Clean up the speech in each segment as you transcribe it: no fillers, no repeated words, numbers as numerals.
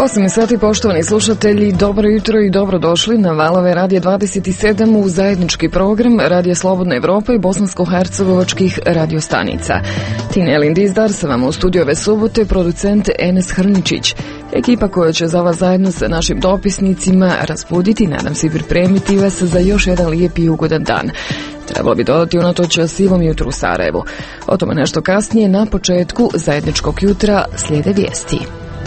8 sati, poštovani slušatelji, dobro jutro i dobrodošli na valove Radija 27 u zajednički program Radija Slobodna Evropa i bosansko-hercegovačkih radiostanica. Tinelin Dizdar sa vama u studiju ove subote, producent Enes Hrničić. Ekipa koja će za vas zajedno sa našim dopisnicima razbuditi, nadam se i pripremiti vas za još jedan lijep i ugodan dan. Trebalo bi dodati unatoč sivom jutru u Sarajevu. O tome nešto kasnije, na početku zajedničkog jutra slijede vijesti.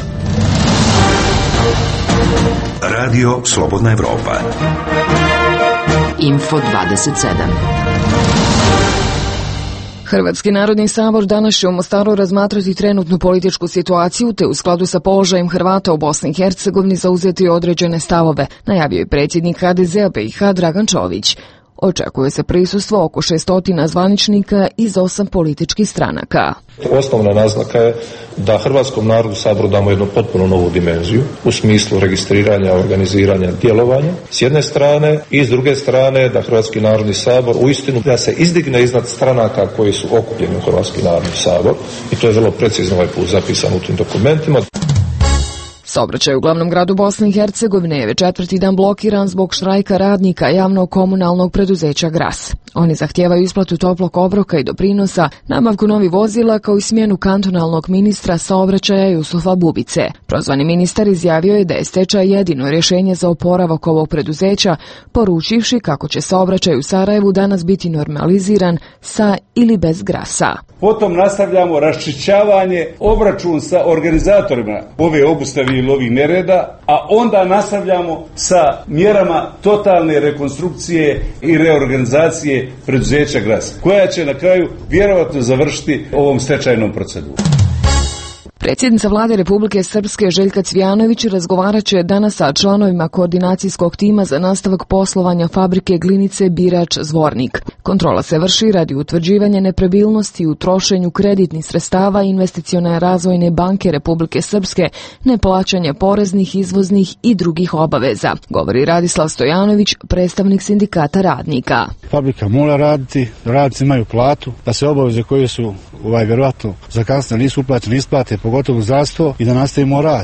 Radio Slobodna Evropa. Info 27. Hrvatski narodni sabor danas će u Mostaru razmatrati trenutnu političku situaciju te u skladu sa položajem Hrvata u Bosni i Hercegovini zauzeti određene stavove, najavio je predsjednik HDZ-a BiH Dragan Čović. Očekuje se prisustvo oko 600 zvaničnika iz 8 političkih stranaka. Osnovna naznaka je da Hrvatskom narodu saboru damo jednu potpuno novu dimenziju u smislu registriranja, organiziranja, djelovanja s jedne strane i s druge strane da Hrvatski narodni sabor uistinu da se izdigne iznad stranaka koji su okupljeni u Hrvatski narodni sabor i to je vrlo precizno ovaj put zapisano u tim dokumentima. Saobraćaj u glavnom gradu Bosne i Hercegovine je već četvrti dan blokiran zbog štrajka radnika javnog komunalnog preduzeća Gras. Oni zahtijevaju isplatu toplog obroka i doprinosa, nabavku novih vozila kao i smjenu kantonalnog ministra saobraćaja Jusufa Bubice. Prozvani ministar izjavio je da je stečaj jedino rješenje za oporavak ovog preduzeća, poručivši kako će saobraćaj u Sarajevu danas biti normaliziran sa ili bez Grasa. Potom nastavljamo raščišćavanje, obračun sa organizatorima ove obustave ili ovih nereda, a onda nastavljamo sa mjerama totalne rekonstrukcije i reorganizacije preduzeća Gras, koja će na kraju vjerovatno završiti ovom stečajnom procedurom. Predsjednica vlade Republike Srpske Željka Cvijanović razgovarat će danas sa članovima koordinacijskog tima za nastavak poslovanja fabrike glinice Birač Zvornik. Kontrola se vrši radi utvrđivanja nepravilnosti u trošenju kreditnih sredstava Investicione razvojne banke Republike Srpske, neplaćanje poreznih, izvoznih i drugih obaveza, govori Radislav Stojanović, predstavnik sindikata radnika. Fabrika mora raditi, radnici imaju platu, da se obaveze koje su vjerojatno zakasnile nisu uplaćene isplate, pogotovo zdravstvo, i da nastavimo rad.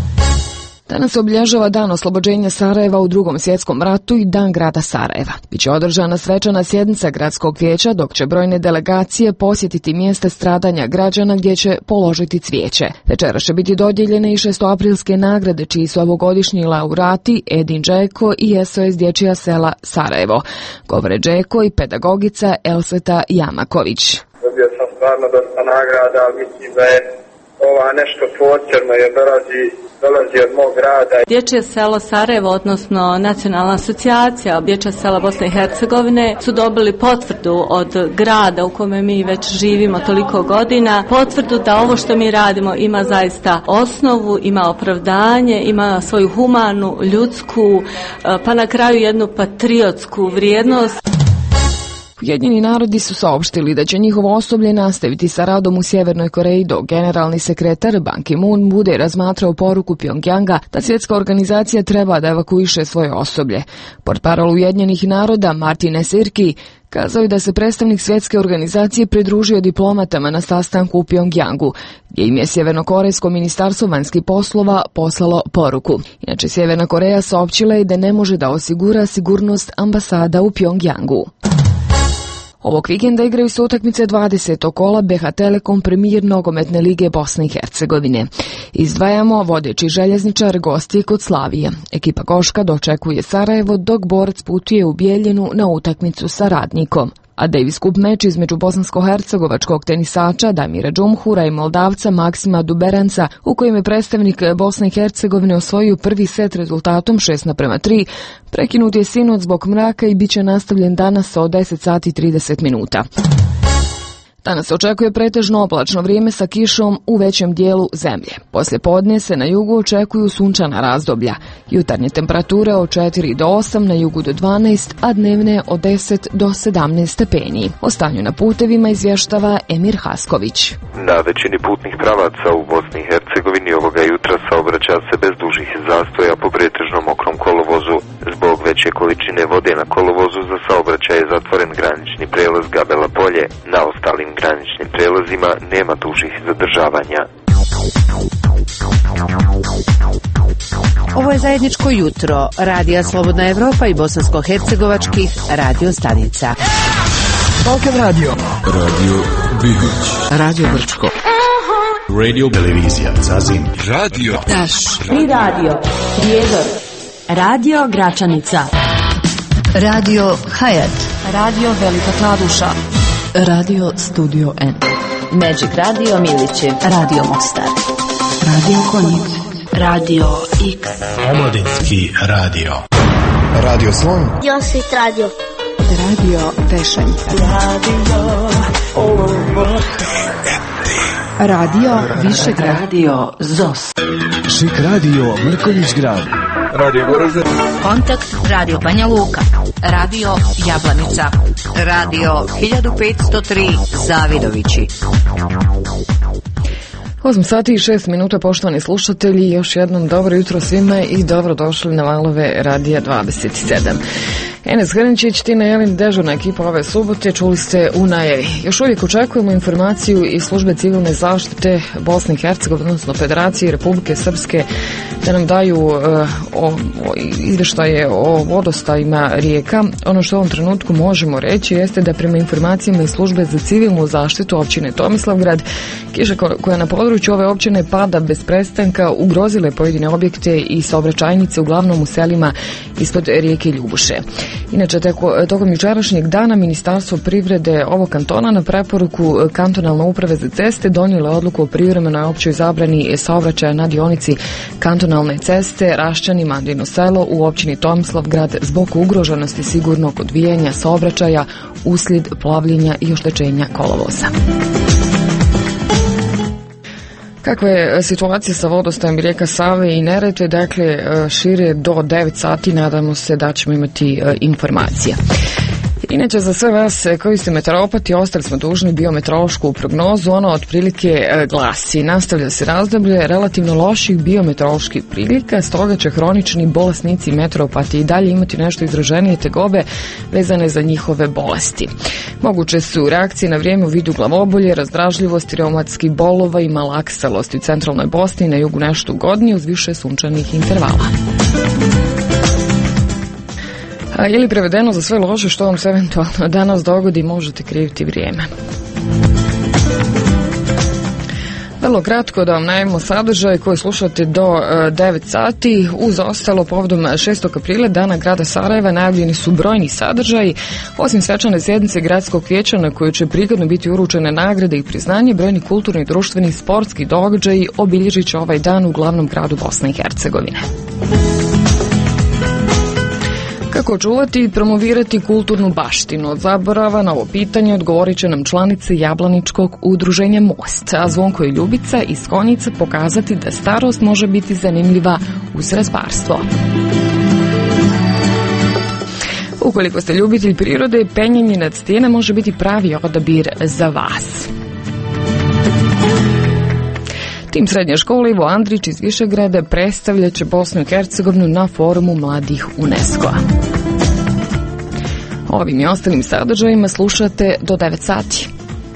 Danas se obilježava dan oslobođenja Sarajeva u Drugom svjetskom ratu i dan grada Sarajeva. Biće održana svečana sjednica gradskog vijeća, dok će brojne delegacije posjetiti mjesta stradanja građana gdje će položiti cvijeće. Večeras će biti dodijeljene i 600-aprilske nagrade, čiji su ovogodišnji laurati Edin Džeko i SOS Dječja sela Sarajevo. Govore Džeko i pedagogica Elseta Jamaković. Dobio sam stvarno dosta nagrada, mislim da je ova nešto posebno jer dolazi od mog grada. Dječje selo Sarajevo, odnosno Nacionalna asocijacija Dječja sela Bosne i Hercegovine, su dobili potvrdu od grada u kome mi već živimo toliko godina, potvrdu da ovo što mi radimo ima zaista osnovu, ima opravdanje, ima svoju humanu, ljudsku, pa na kraju jednu patriotsku vrijednost. Ujedinjeni narodi su saopštili da će njihovo osoblje nastaviti sa radom u Sjevernoj Koreji dok generalni sekretar Ban Ki-moon bude razmatrao poruku Pjongjanga da svjetska organizacija treba da evakuiše svoje osoblje. Portparol Ujedinjenih naroda Martin Esirki kazao je da se predstavnik svjetske organizacije pridružio diplomatama na sastanku u Pjongjangu, gdje im je Sjevernokorejsko ministarstvo vanjskih poslova poslalo poruku. Inače, Sjeverna Koreja saopćila je da ne može da osigura sigurnost ambasada u Pjongjangu. Ovog vikenda igraju se utakmice 20. kola BH Telekom Premier nogometne lige Bosne i Hercegovine. Izdvajamo vodeći željezničar gosti kod Slavije. Ekipa Goška dočekuje Sarajevo dok Borac putuje u Bijeljinu na utakmicu sa Radnikom. A Davis Cup meč između bosansko-hercegovačkog tenisača Damira Džumhura i Moldavca Maksima Duberanca, u kojem je predstavnik Bosne i Hercegovine osvojio prvi set rezultatom 6:3, prekinut je sinoć zbog mraka i bit će nastavljen danas od 10 sati 30 minuta. Danas se očekuje pretežno oblačno vrijeme sa kišom u većem dijelu zemlje. Poslije podne se na jugu očekuju sunčana razdoblja. Jutarnje temperature od 4 do 8, na jugu do 12, a dnevne od 10 do 17 stepeni. O stanju na putevima izvještava Emir Hasković. Na većini putnih pravaca u Bosni i Hercegovini ovoga jutra saobraća se bez dužih zastoja po pretežno mokrom kolovozu. Zbog veće količine vode na kolovozu za saobraćaj je zatvoren granični prijelaz Gabela Polje. Na ostalim graničnim prijelazima nema dužih zadržavanja. Ovo je zajedničko jutro Radija Slobodna Evropa i bosansko-hercegovačkih radio stanica. Balkan Radio, Radio Bihoć, Radio Brčko, Radio Televizija Zazin, Radio Taš, Tri Radio, Prijedor, Radio Gračanica, Radio Hayat, Radio Velika Kladuša, Radio Studio N, Magic Radio Miliće, Radio Mostar, Radio Konjic, Radio X, Omladinski radio, Radio Slon, Josit Radio, Radio Tešanj, Radio Višegrad, Radio ZOS, Šik Radio Mrkonjić Grad, Radio Goražde, Kontakt Radio Banja Luka, Radio Jablanica, Radio 1503 Zavidovići. 8 sati i 6 minuta, poštovani slušatelji, još jednom dobro jutro svima i dobrodošli na valove Radija 27. Enes Hrničić, Tina Jelin, dežurna ekipa ove subote, čuli ste u najavi. Još uvijek očekujemo informaciju iz službe civilne zaštite Bosne i Hercegovine, odnosno Federacije Republike Srpske, da nam daju izvještaje o vodostajima rijeka. Ono što u ovom trenutku možemo reći jeste da prema informacijama iz službe za civilnu zaštitu općine Tomislavgrad, kiša koja na području ove općine pada bez prestanka ugrozile pojedine objekte i saobraćajnice, uglavnom u selima ispod rijeke Ljubuše. Inače, tokom jučerašnjeg dana Ministarstvo privrede ovog kantona na preporuku kantonalne uprave za ceste donijela odluku o privremenoj općoj zabrani saobraćaja na dionici kantonalne ceste Rašćani-Mandino selo u općini Tomislavgrad zbog ugroženosti sigurnog odvijanja saobraćaja uslijed plavljenja i oštećenja kolovoza. Kakva je situacija sa vodostajem rijeka Save i Neretve? Dakle, šire do 9 sati nadamo se da ćemo imati informacije. Inače, za sve vas koji ste meteoropati, ostali smo dužni biometeorološku prognozu. Ono otprilike glasi: nastavlja se razdoblje relativno loših biometeoroloških prilika, stoga će hronični bolesnici i meteoropati i dalje imati nešto izraženije tegobe vezane za njihove bolesti. Moguće su reakcije na vrijeme u vidu glavobolje, razdražljivosti, reumatskih bolova i malakselosti u centralnoj Bosni i na jugu nešto ugodnije uz više sunčanih intervala. Ili prevedeno, za sve loše što vam se eventualno danas dogodi možete kriviti vrijeme. Vrlo kratko da vam najavimo sadržaj koji slušate do 9 sati. Uz ostalo, povodom 6. aprila, dana grada Sarajeva, najavljeni su brojni sadržaji. Osim svečane sjednice gradskog vijeća na kojoj će prigodno biti uručene nagrade i priznanje, brojni kulturni, društveni, sportski događaji obilježit će ovaj dan u glavnom gradu Bosne i Hercegovine. Kako očuvati i promovirati kulturnu baštinu? Od zaborava na ovo pitanje odgovorit će nam članice Jablaničkog udruženja Most, a Zvonko i Ljubica iz Konjica pokazati da starost može biti zanimljiva uz razbarstvo. Ukoliko ste ljubitelj prirode, penjenje nad stijene može biti pravi odabir za vas. Tim srednje škole Ivo Andrić iz Višegrada predstavljat će Bosnu i Hercegovinu na forumu mladih UNESCO-a. Ovim i ostalim sadržajima slušate do 9 sati.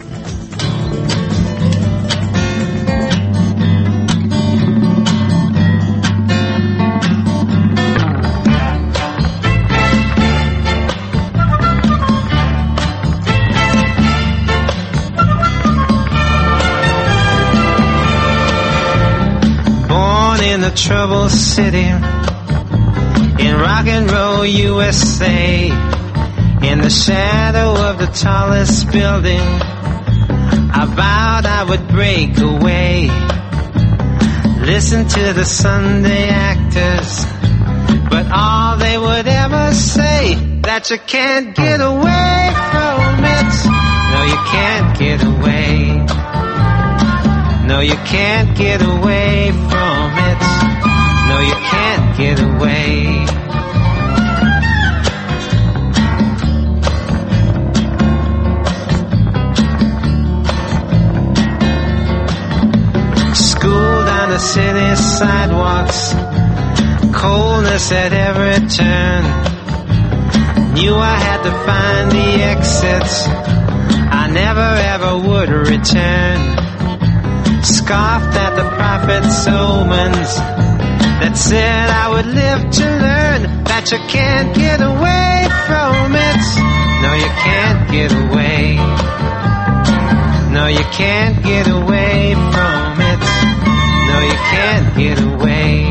Trouble City in rock and roll USA, in the shadow of the tallest building, I vowed I would break away. Listen to the Sunday actors, but all they would ever say, that you can't get away from it. No, you can't get away. No, you can't get away from it. No, you can't get away. School down the city sidewalks, coldness at every turn. Knew I had to find the exits, I never ever would return. Scoffed at the prophet's omens, that said I would live to learn that you can't get away from it. No, you can't get away. No, you can't get away from it. No, you can't get away.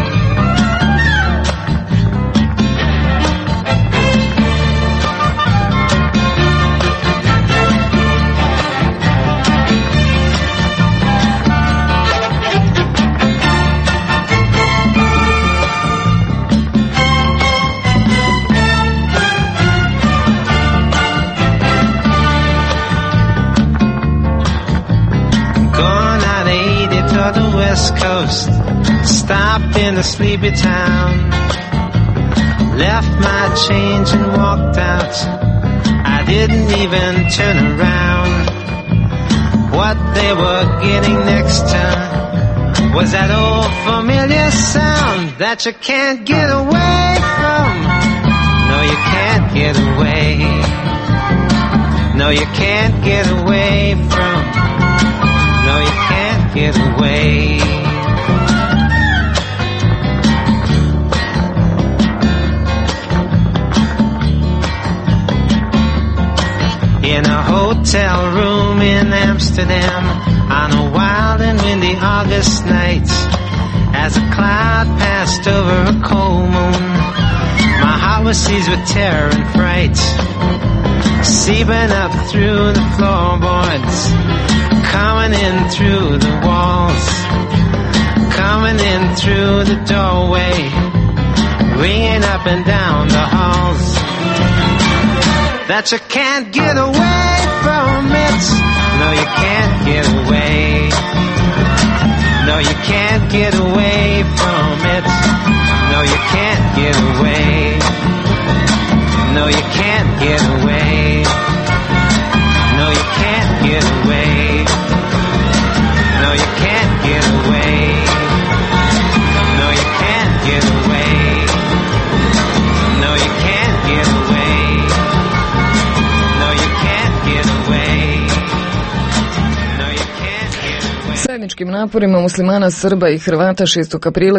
West Coast, stopped in a sleepy town, left my change and walked out. I didn't even turn around. What they were getting next to was that old familiar sound that you can't get away from. No, you can't get away. No, you can't get away from. No, you can't get away. In a hotel room in Amsterdam, on a wild and windy August night, as a cloud passed over a cold moon, my heart was seized with terror and fright, seeping up through the floorboards, coming in through the walls, coming in through the doorway, ringing up and down the halls. That you can't get away from it. No, you can't get away. No, you can't get away from it. No, you can't get away. No, you can't get away. No, you can't get away. No, you can't get away. No, you can't get away. No, you can't get away. Zajedničkim naporima muslimana, Srba i Hrvata 6. aprila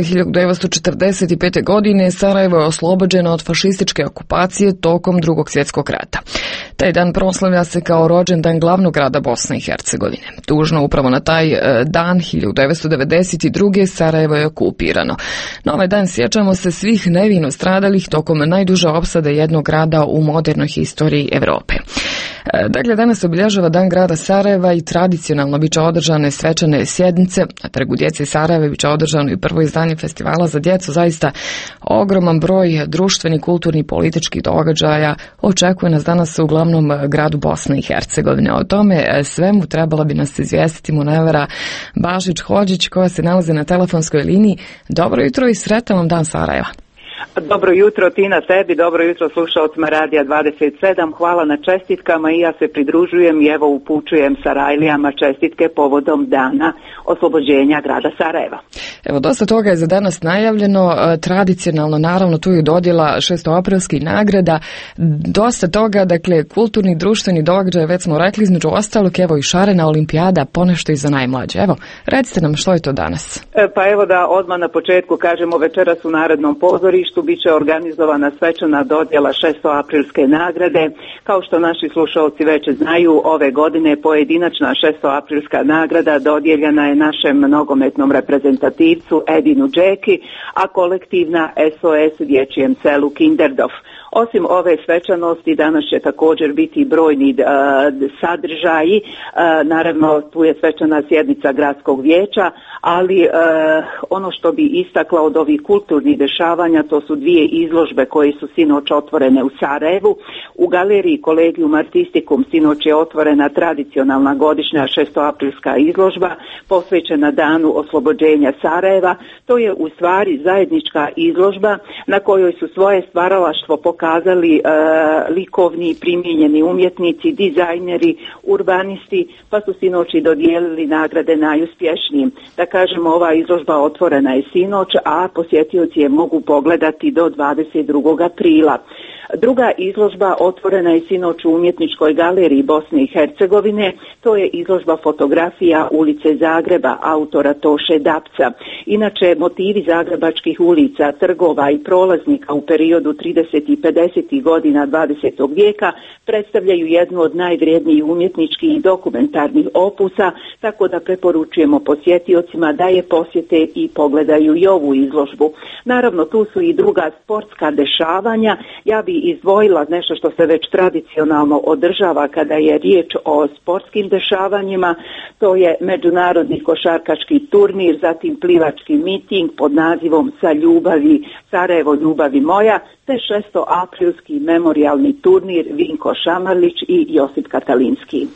1945. godine Sarajevo je oslobođeno od fašističke okupacije tokom Drugog svjetskog rata. Taj dan proslavlja se kao rođendan glavnog grada Bosne i Hercegovine. Tužno, upravo na taj dan 1992. Sarajevo je okupirano. Na ovaj dan sjećamo se svih nevino stradalih tokom najduže opsade jednog grada u modernoj historiji Europe. Dakle, danas se obilježava Dan grada Sarajeva i tradicionalno biće održane svečane sjednice. Na Trgu djece Sarajeva biće održano i prvo izdanje festivala za djecu. Zaista ogroman broj društvenih, kulturnih, političkih događaja očekuje nas danas u glavnom gradu Bosne i Hercegovine. O tome svemu trebala bi nas izvijestiti Munevera Bašić-Hodžić koja se nalazi na telefonskoj liniji. Dobro jutro i sretan vam Dan Sarajeva. Dobro jutro Tina tebi, dobro jutro slušalcima Radija 27, hvala na čestitkama i ja se pridružujem i evo upućujem Sarajlijama čestitke povodom dana oslobođenja grada Sarajeva. Evo, dosta toga je za danas najavljeno, tradicionalno naravno tu je dodjela 6. nagrada, dosta toga, dakle kulturni, društveni događaj, već smo rekli, između ostalog, evo i šarena olimpijada, ponešto i za najmlađe. Evo, recite nam što je to danas. Pa evo da odmah na početku kažemo, večeras u Narodnom pozorištu biće organizovana svečana dodjela 6. aprilske nagrade. Kao što naši slušalci već znaju, ove godine pojedinačna 6. aprilska nagrada dodijeljena je našem nogometnom reprezentativcu Edinu Džeki, a kolektivna SOS dječjem selu Kinderdorf. Osim ove svečanosti, danas će također biti brojni sadržaji. Naravno, tu je svečana sjednica gradskog vijeća, ali ono što bi istakla od ovih kulturnih dešavanja, to su dvije izložbe koje su sinoć otvorene u Sarajevu. U galeriji Collegium Artisticum sinoć je otvorena tradicionalna godišnja 6. izložba posvećena danu oslobođenja Sarajeva. To je u stvari zajednička izložba na kojoj su svoje stvaralaštvo pokazali likovni i primijenjeni umjetnici, dizajneri, urbanisti, pa su sinoć i dodijelili nagrade najuspješnijim. Da kažemo, ova izložba otvorena je sinoć, a posjetioci je mogu pogledati do 22. aprila. Druga izložba otvorena je sinoć u Umjetničkoj galeriji Bosne i Hercegovine. To je izložba fotografija ulice Zagreba autora Toše Dapca. Inače, motivi zagrebačkih ulica, trgova i prolaznika u periodu 30. i 50. godina 20. vijeka predstavljaju jednu od najvrijednijih umjetničkih i dokumentarnih opusa, tako da preporučujemo posjetiocima da je posjete i pogledaju i ovu izložbu. Naravno, tu su i druga sportska dešavanja. Ja bi izdvojila nešto što se već tradicionalno održava kada je riječ o sportskim dešavanjima. To je međunarodni košarkaški turnir, zatim plivački miting pod nazivom Sa ljubavi, Sarajevo ljubavi moja, te 6. aprilski memorijalni turnir Vinko Šamarlić i Josip Katalinski.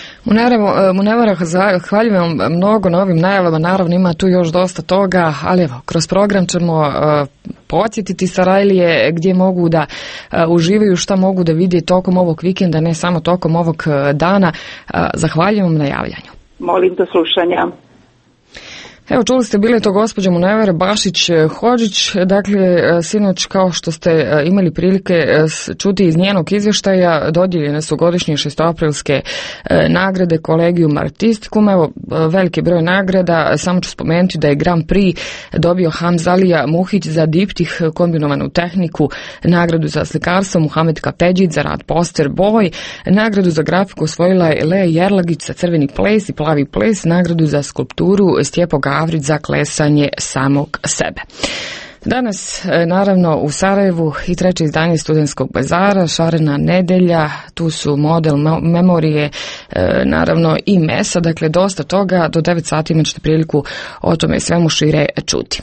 Munevara, zahvaljujem vam mnogo na ovim najavama, naravno ima tu još dosta toga, ali evo, kroz program ćemo podsjetiti Sarajlije gdje mogu da uživaju, šta mogu da vide tokom ovog vikenda, ne samo tokom ovog dana. Zahvaljujem vam na javljanju. Molim do slušanja. Evo, čuli ste bile to gospođa Munevara Bašić-Hodžić, dakle, sinoć, kao što ste imali prilike čuti iz njenog izvještaja, dodijeljene su godišnje 6. aprilske nagrade Collegium Artisticum. Evo, veliki broj nagrada, samo ću spomenuti da je Grand Prix dobio Hamzalija Muhić za diptih kombinovanu tehniku, nagradu za slikarstvo Muhamed Kapedžić za rad poster boj, nagradu za grafiku osvojila je Lea Jerlagić za crveni ples i plavi ples, nagradu za skulpturu Stjepo Gavrić za klesanje samog sebe. Danas, naravno, u Sarajevu i 3. izdanje Studentskog bazara, Šarena nedelja, tu su model memorije, naravno i mesa, dakle dosta toga, do 9 sati imat ćete priliku o tome svemu šire čuti.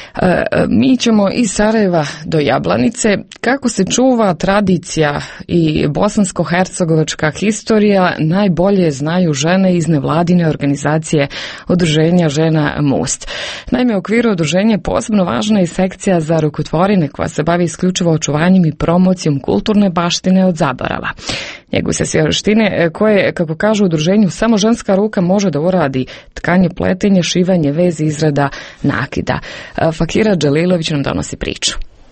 Mi ćemo iz Sarajeva do Jablanice. Kako se čuva tradicija i bosansko-hercegovačka historija najbolje znaju žene iz nevladine organizacije Udruženja žena Most. Naime, u okviru udruženja je posebno važna i sekcija za rukotvorine koja se bavi isključivo očuvanjem i promocijom kulturne baštine od zaborava. Njeguju se sve vještine koje, kako kažu u udruženju, samo ženska ruka može da uradi: tkanje, pletenje, šivanje, vez, izrada nakida. Fakira Đalilović nam donosi priču.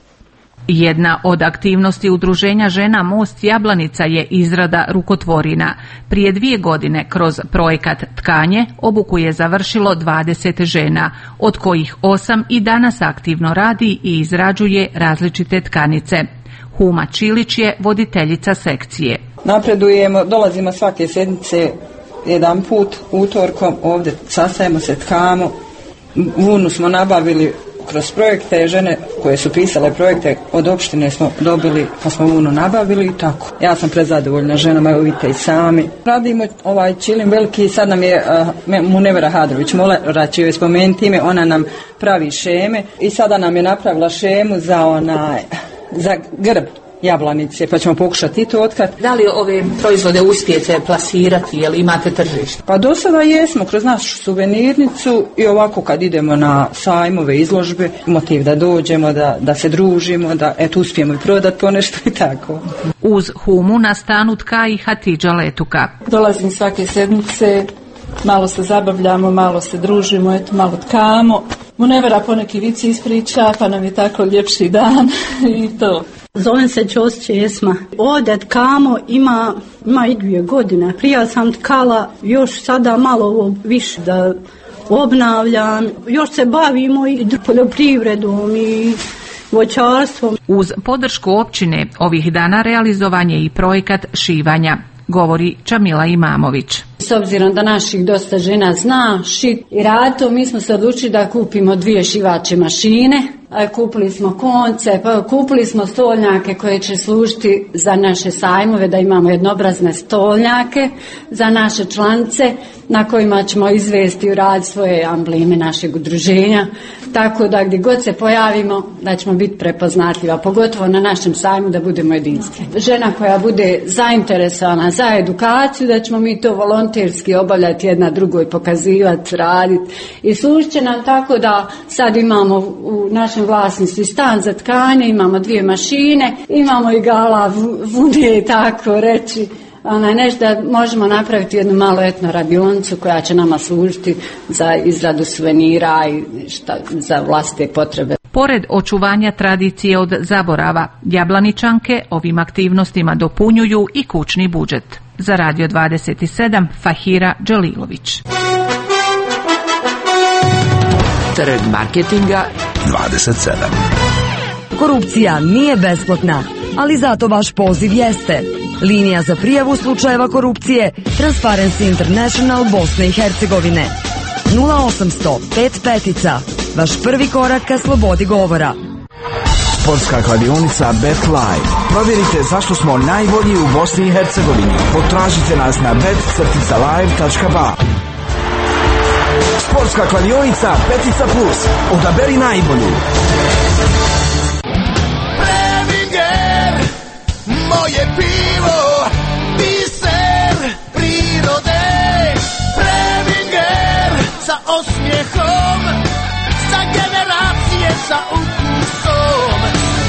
Jedna od aktivnosti udruženja žena Most Jablanica je izrada rukotvorina. Prije 2 godine kroz projekat Tkanje obuku je završilo 20 žena, od kojih 8 i danas aktivno radi i izrađuje različite tkanice. Huma Čilić je voditeljica sekcije. Napredujemo, dolazimo svake sedmice jedan put utorkom, ovdje sastajemo se, tkamo. Vunu smo nabavili kroz projekte, žene koje su pisale projekte od opštine smo dobili, pa smo vunu nabavili i tako. Ja sam prezadovoljna ženama, evo vidite i sami. Radimo ovaj čilim veliki, sad nam je Munevara Hadrović, morat ću joj spomenuti ime, ona nam pravi šeme i sada nam je napravila šemu za grb Jablanice, pa ćemo pokušati i to otkrati. Da li ove proizvode uspijete plasirati, jel imate tržište? Pa do sada jesmo, kroz našu suvenirnicu i ovako kad idemo na sajmove, izložbe, motiv da dođemo, da se družimo, da eto uspijemo i prodati ponešto i tako. Uz Humu na stanu tka i Hatidža Letuka. Dolazim svake sedmice, malo se zabavljamo, malo se družimo, eto malo tkamo. Munevara poneki vici ispriča, pa nam je tako ljepši dan i to. Zovem se Ćosić Esma. Ovdje tkamo ima i 2 godine. Prije sam tkala, još sada malo više da obnavljam. Još se bavimo i poljoprivredom i voćarstvom. Uz podršku općine ovih dana realizovan je i projekat šivanja, govori Čamila Imamović. S obzirom da naših dosta žena zna šit i raditi, mi smo se odlučili da kupimo 2 šivače mašine. Kupili smo konce, pa kupili smo stolnjake koje će služiti za naše sajmove, da imamo jednobrazne stolnjake za naše članice na kojima ćemo izvesti u rad svoje ambleme našeg udruženja, tako da gdje god se pojavimo da ćemo biti prepoznatljiva, pogotovo na našem sajmu da budemo jedinstveni. Žena koja bude zainteresovana za edukaciju, da ćemo mi to volonterski obavljati jedna drugoj, pokazivati, raditi i služit će nam, tako da sad imamo u našem vlasništvu stan za tkanje, imamo 2 mašine, imamo i gala vune, tako reći, nešto da možemo napraviti jednu malu etno radionicu koja će nama služiti za izradu suvenira i za vlastite potrebe. Pored očuvanja tradicije od zaborava, Jablaničanke ovim aktivnostima dopunjuju i kućni budžet. Za Radio 27, Fahira Đalilović. Trg marketinga 27. Korupcija nije besplatna, ali zato vaš poziv jeste. Linija za prijavu slučajeva korupcije Transparency International Bosne i Hercegovine. 0800 55, vaš prvi korak ka slobodi govora. Sportska kladionica BetLive. Provjerite zašto smo najbolji u Bosni i Hercegovini. Potražite nas na bet-live.ba. Sportska kladionica Petica Plus. Odaberi najbolju. Preminger, moje pivo, biser prirode. Preminger, sa osmijehom, za generacije, sa ukusom.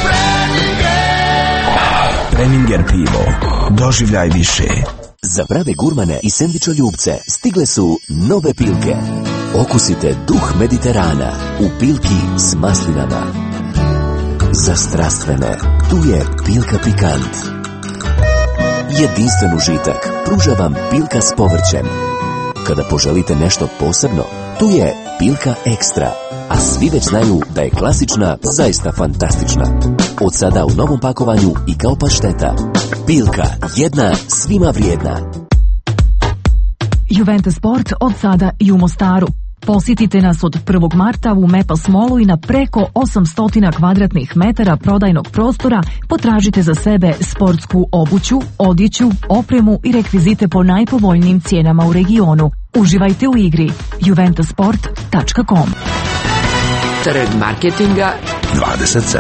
Preminger pivo. Doživljaj više. Za prave gurmane i sendvičoljubce stigle su nove Pilke. Okusite duh Mediterana u Pilki s maslinama. Za strastvene, tu je Pilka Pikant. Jedinstven užitak pruža vam Pilka s povrćem. Kada poželite nešto posebno, tu je Pilka Ekstra. A svi već znaju da je klasična zaista fantastična. Od sada u novom pakovanju i kao pašteta. Pilka, jedna svima vrijedna. Juventus Sport od sada i u Mostaru. Posjetite nas od 1. marta u Mepas Mallu i na preko 800 kvadratnih metara prodajnog prostora potražite za sebe sportsku obuću, odjeću, opremu i rekvizite po najpovoljnijim cijenama u regionu. Uživajte u igri. juventusport.com. Trg marketinga 27.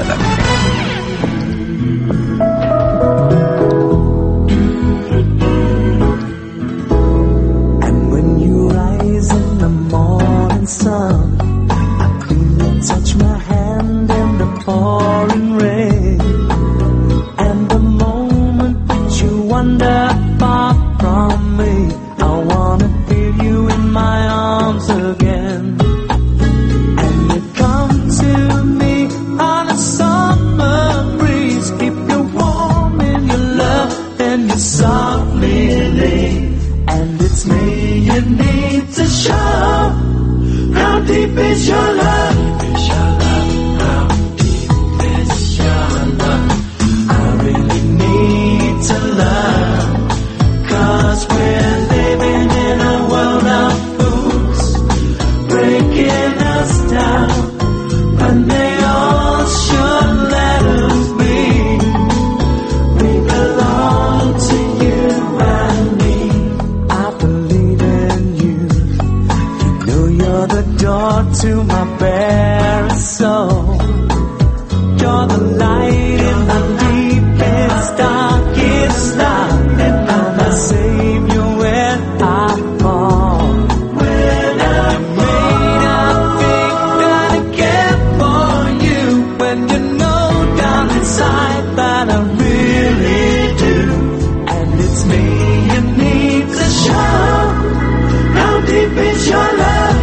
Sun, I feel you touch my hand in the pouring rain, and the moment that you wander far from me, I wanna feel you in my arms again, and you come to me on a summer breeze, keep you warm in your love, and you softly leave, and it's me you need to show. How deep is your love? How deep is your love? I really need to love, 'cause we're living in a world of fools, breaking us down, when they all should let us be. We belong to you and me. I believe in you. You know you're the door to my bare soul. You're the light in my deepest, darkest night, and I'm the savior when I fall. When I'm made, I think that I care for you, when you know down inside that I really do, and it's me you need to show. How deep is your love?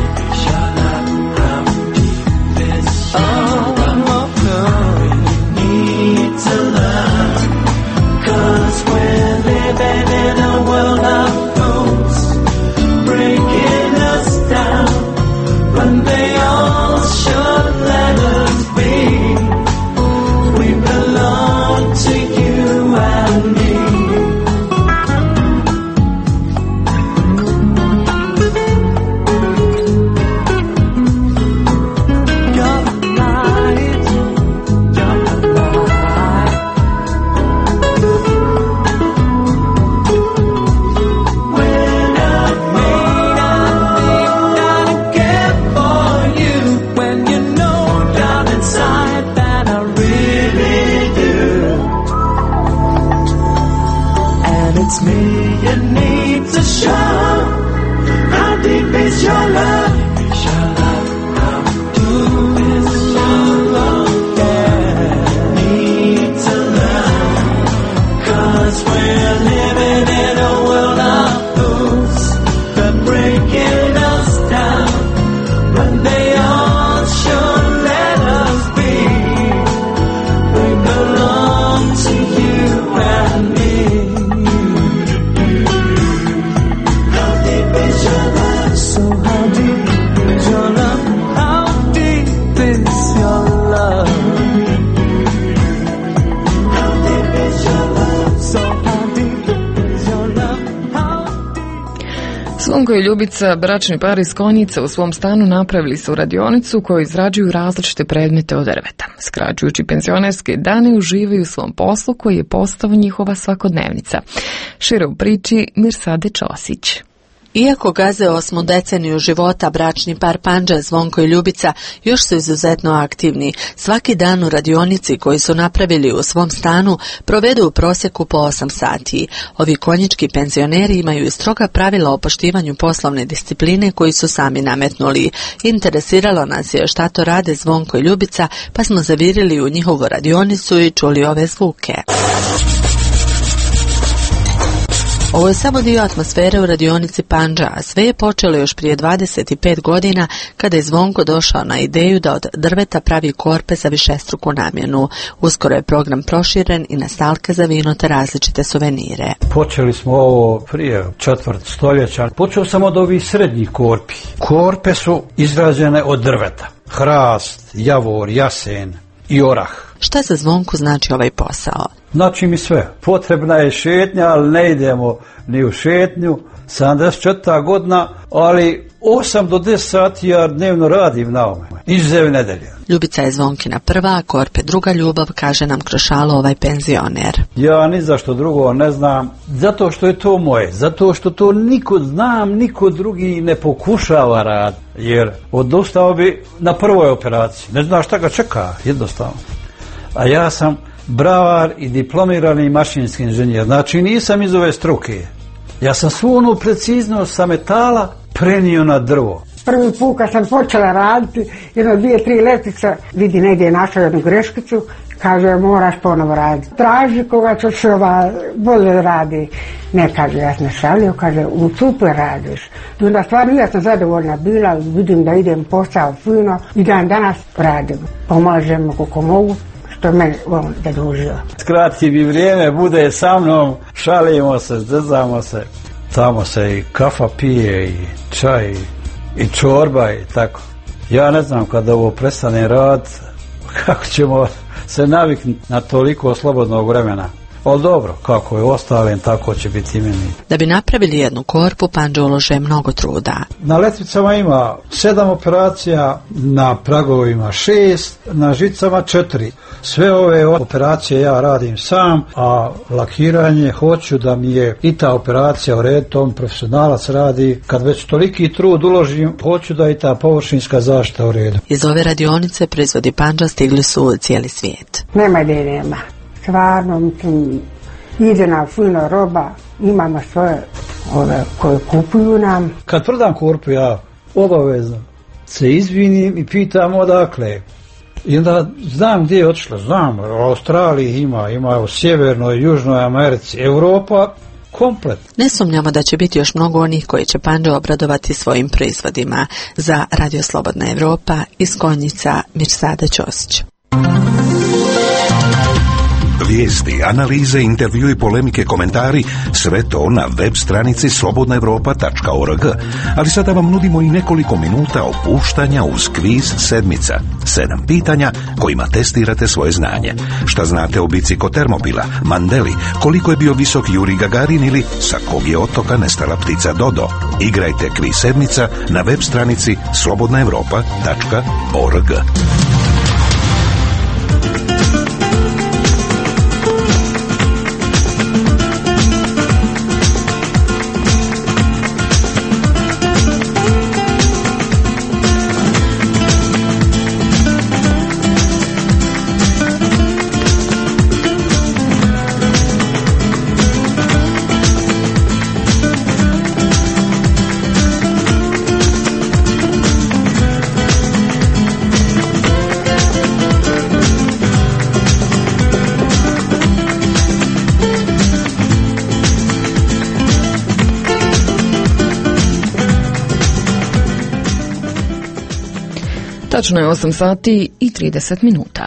When they all should let us be. Zvonko i Ljubica, bračni par iz Konjica, u svom stanu napravili su radionicu koju izrađuju različite predmete od drveta. Skraćujući penzionerske dane uživaju u svom poslu koji je postao njihova svakodnevnica. Šire u priči Mirsade Ćosić. Iako gaze 8. deceniju života, bračni par Pandža, Zvonko i Ljubica još su izuzetno aktivni. Svaki dan u radionici koji su napravili u svom stanu provedu u prosjeku po 8 sati. Ovi konjički penzioneri imaju i stroga pravila o poštivanju poslovne discipline koji su sami nametnuli. Interesiralo nas je šta to rade Zvonko i Ljubica, pa smo zavirili u njihovu radionicu i čuli ove zvuke. Ovo je samo dio atmosfere u radionici Pandža, a sve je počelo još prije 25 godina kada je Zvonko došao na ideju da od drveta pravi korpe za višestruku namjenu. Uskoro je program proširen i na stalke za vino te različite suvenire. Počeli smo ovo prije 4. stoljeća. Počeo sam od ovih srednjih korpi. Korpe su izrađene od drveta. Hrast, javor, jasen i orah. Šta za Zvonku znači ovaj posao? Znači mi sve. Potrebna je šetnja, ali ne idemo ni u šetnju. 74. godina, ali 8 do 10 sati ja dnevno radim na ovome. Izuzev nedelje. Ljubica je Zvonkina prva, a Korpe druga ljubav, kaže nam kroz šalu ovaj penzioner. Ja ni za što drugo ne znam, zato što je to moje, zato što to niko drugi ne pokušava raditi. Jer odustao bi na prvoj operaciji. Ne zna šta ga čeka, jednostavno. A ja sam bravar i diplomirani mašinski inženjer. Znači nisam iz ove struke. Ja sam svu onu preciznost sa metala prenio na drvo. Prvi put kad sam počela raditi, 1, 2, 3 letvice, vidi negdje je našao jednu greškicu, kaže moraš ponovo raditi. Traži koga će se bolje radi. Ne, kaže, ja sam šalio, kaže, super radiš. I onda stvarno ja sam zadovoljna bila, vidim da idem posao fino i dan danas radim. Pomažem kako mogu. To je meni da družio. Skrati mi vrijeme, bude sa mnom, šalimo se, zezamo se. Tamo se i kafa pije, i čaj, i čorba i tako. Ja ne znam kada ovo prestane rad, kako ćemo se naviknuti na toliko slobodnog vremena. Ali dobro, kako je ostalim, tako će biti i meni. Da bi napravili jednu korpu, Pandža ulože mnogo truda. Na letvicama ima 7 operacija, na pragovima 6, na žicama 4. Sve ove operacije ja radim sam, a lakiranje hoću da mi je i ta operacija u redu, tom profesionalac radi. Kad već toliki trud uložim, hoću da i ta površinska zaštita u redu. Iz ove radionice proizvodi Pandža stigli su u cijeli svijet. Nema ideje, nema. Stvarno, ide nam fino roba, imamo svoje ove koje kupuju nam. Kad prodam korpu, ja obavezno se izvinim i pitam odakle. I onda znam gdje je otišla, znam, u Australiji ima u Sjevernoj, Južnoj Americi, Europa, komplet. Ne sumnjamo da će biti još mnogo onih koji će Pandža obradovati svojim proizvodima. Za Radio Slobodna Evropa iz Konjica, Mirsada Ćosić. Vijesti, analize, intervju i polemike, komentari, sve to na web stranici slobodnaevropa.org. Ali sada vam nudimo i nekoliko minuta opuštanja uz kviz sedmica. 7 pitanja kojima testirate svoje znanje. Šta znate o bici Kotermobila, Mandeli, koliko je bio visok Juri Gagarin ili sa kog je otoka nestala ptica Dodo. Igrajte kviz sedmica na web stranici slobodnaevropa.org. Tačno je 8 sati i 30 minuta.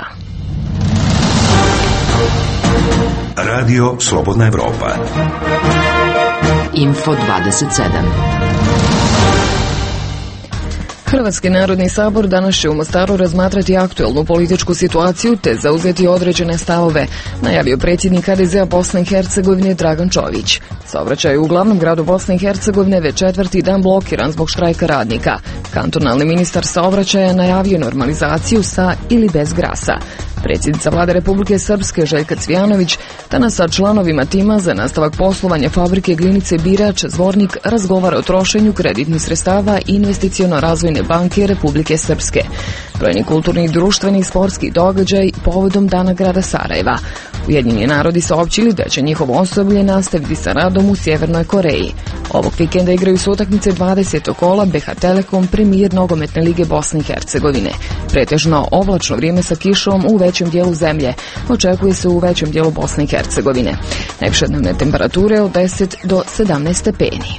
Radio Slobodna Evropa. Info 27. Hrvatski narodni sabor danas će u Mostaru razmatrati aktuelnu političku situaciju te zauzeti određene stavove, najavio predsjednik HDZ-a Bosne i Hercegovine Dragan Čović. Saobraćaj u glavnom gradu Bosne i Hercegovine već četvrti dan blokiran zbog štrajka radnika. Kantonalni ministar saobraćaja najavio normalizaciju sa ili bez grasa. Predsjednica Vlade Republike Srpske Željka Cvijanović danas sa članovima tima za nastavak poslovanja fabrike glinice Birač Zvornik razgovara o trošenju kreditnih sredstava Investiciono-razvojne banke Republike Srpske. Brojni kulturni, društveni i sportski događaj povodom Dana grada Sarajeva. Ujedinjeni narodi saopćili da će njihovo osoblje nastaviti sa radom u Sjevernoj Koreji. Ovog vikenda igraju se utakmice 20. kola BH Telekom Premijer nogometne lige Bosne i Hercegovine. Pretežno oblačno vrijeme sa kišom u većem dijelu zemlje. Očekuje se u većem dijelu Bosne i Hercegovine. Najviše dnevne temperature od 10 do 17 stepeni.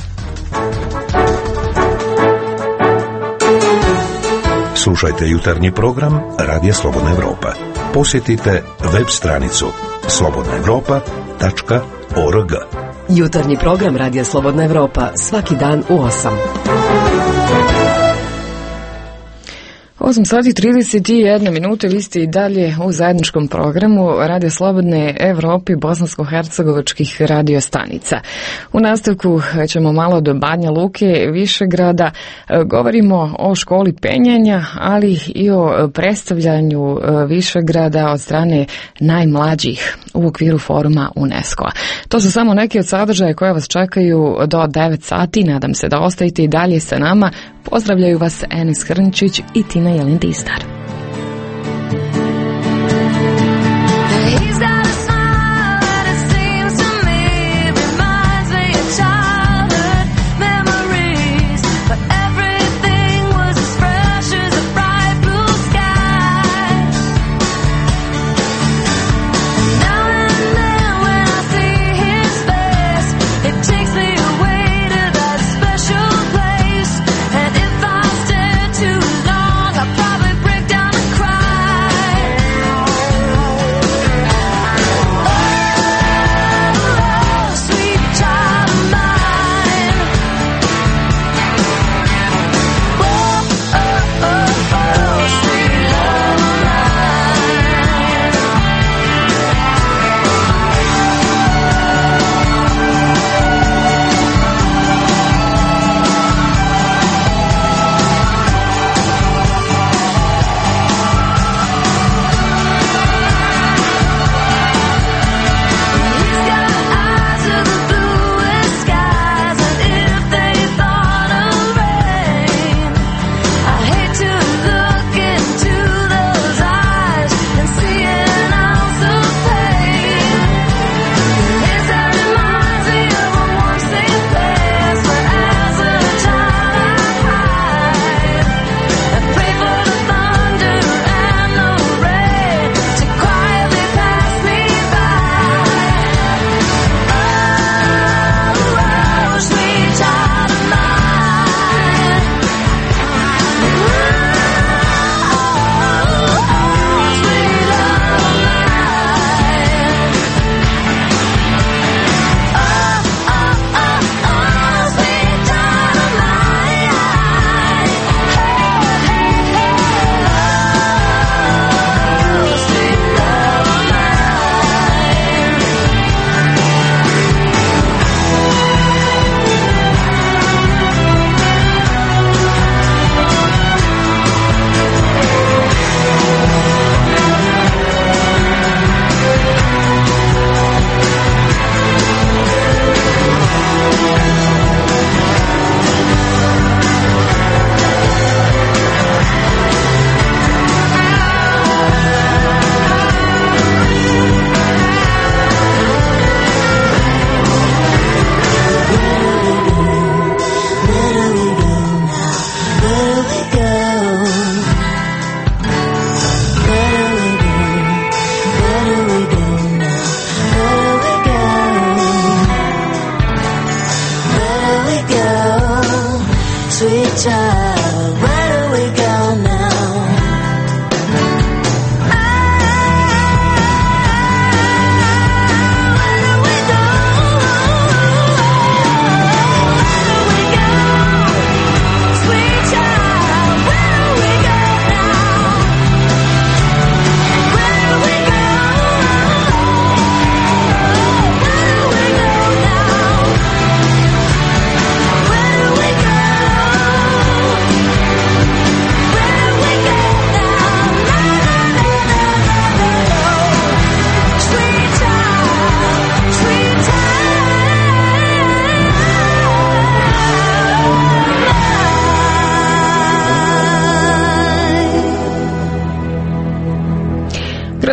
Slušajte jutarnji program Radija Slobodna Evropa. Posjetite web stranicu slobodnaevropa.org. Jutarnji program Radija Slobodna Evropa svaki dan u 8. 8 sati 31 minute, vi ste i dalje u zajedničkom programu Radio Slobodne Evrope bosansko-hercegovačkih radio stanica. U nastavku ćemo malo do Banja Luke, Višegrada, govorimo o školi penjanja, ali i o predstavljanju Višegrada od strane najmlađih u okviru foruma UNESCO-a. To su samo neki od sadržaja koje vas čekaju do 9 sati, nadam se da ostajete i dalje sa nama. Pozdravljaju vas Enis Hrnčić i Tina Jelendistar. Break down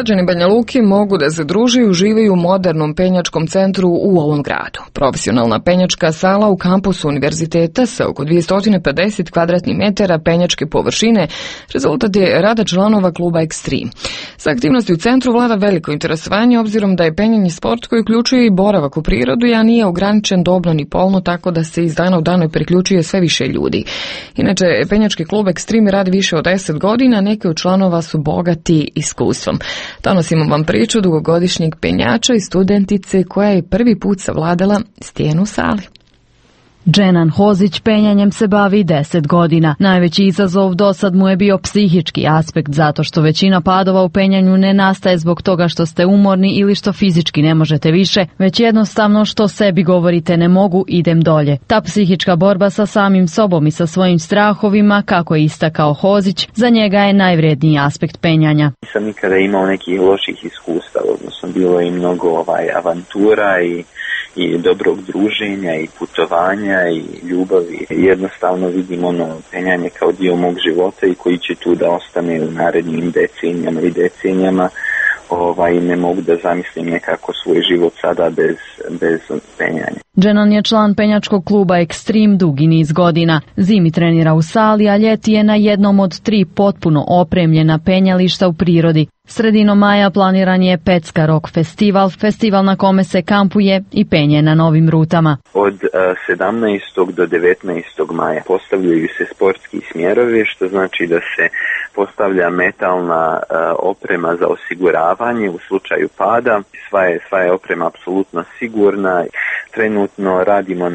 Građani Banja Luke mogu da se druže i uživaju u modernom penjačkom centru u ovom gradu. Profesionalna penjačka sala u kampusu univerziteta sa oko 250 kvadratnih metara penjačke površine rezultat je rada članova kluba Extreme. Sa aktivnosti u centru vlada veliko interesovanje obzirom da je penjanje sport koji uključuje i boravak u prirodu, a nije ograničen dobno ni polno, tako da se iz dana u danu priključuje sve više ljudi. Inače, penjački klub Extreme radi više od 10 godina, neki od članova su bogati iskustvom. Donosimo vam priču dugogodišnjeg penjača i studentice koja je prvi put savladala stijenu u sali. Dženan Hozić penjanjem se bavi 10 godina. Najveći izazov dosad mu je bio psihički aspekt, zato što većina padova u penjanju ne nastaje zbog toga što ste umorni ili što fizički ne možete više, već jednostavno što sebi govorite ne mogu, idem dolje. Ta psihička borba sa samim sobom i sa svojim strahovima, kako je istakao Hozić, za njega je najvredniji aspekt penjanja. Nisam nikada imao nekih loših iskustava, odnosno bilo je mnogo avantura i dobrog druženja i putovanja i ljubavi. Jednostavno vidim penjanje kao dio mog života i koji će tu da ostane u narednim decenijama. Ne mogu da zamislim nekako svoj život sada bez penjanja. Dženan je član penjačkog kluba Extreme dugi niz godina. Zimi trenira u sali, a ljeti je na jednom od 3 potpuno opremljena penjališta u prirodi. Sredinom maja planiran je Pecka Rock festival na kome se kampuje i penje na novim rutama. Od 17. do 19. maja postavljaju se sportski smjerovi, što znači da se postavlja metalna oprema za osiguravanje u slučaju pada. Sva je oprema apsolutno sigurna. Trenutno radimo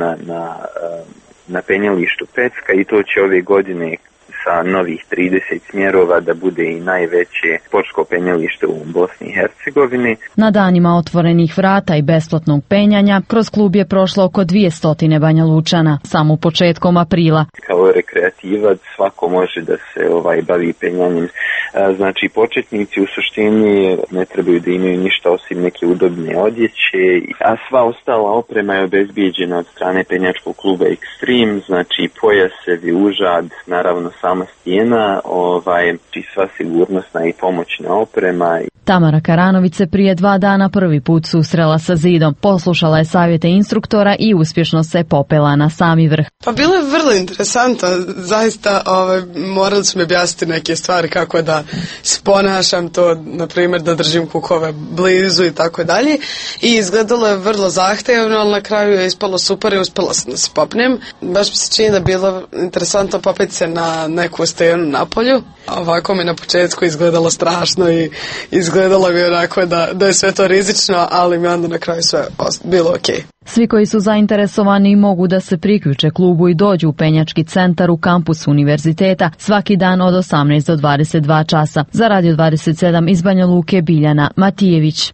na penjalištu Pecka i to će ove godine sa novih 30 smjerova da bude i najveće sportsko penjalište u Bosni i Hercegovini. Na danima otvorenih vrata i besplatnog penjanja kroz klub je prošlo oko 200 Banja Lučana, samo početkom aprila. Kao rekreativac svako može da se bavi penjanjem. Znači početnici u suštini ne trebaju da imaju ništa osim neke udobne odjeće, a sva ostala oprema je obezbijeđena od strane penjačkog kluba Extreme, znači pojasevi, užad, naravno sama stijena, i sva sigurnosna i pomoćna oprema. Tamara Karanović se prije 2 dana prvi put susrela sa zidom. Poslušala je savjete instruktora i uspješno se popela na sami vrh. Pa bilo je vrlo interesantno, zaista morali su mi objasniti neke stvari kako da sponašam to, na primjer da držim kukove blizu i tako dalje. I izgledalo je vrlo zahtevno, ali na kraju je ispalo super i uspjela sam da se popnem. Baš mi se čini da je bilo interesantno popeti se na neku stijenu na polju. Ovako mi na početku izgledalo strašno i izgledalo mi onako da je sve to rizično, ali mi onda na kraju sve bilo okej. Svi koji su zainteresovani mogu da se priključe klubu i dođu u penjački centar u kampusu univerziteta svaki dan od 18 do 22 časa. Za Radio 27 iz Banja Luke, Biljana Matijević.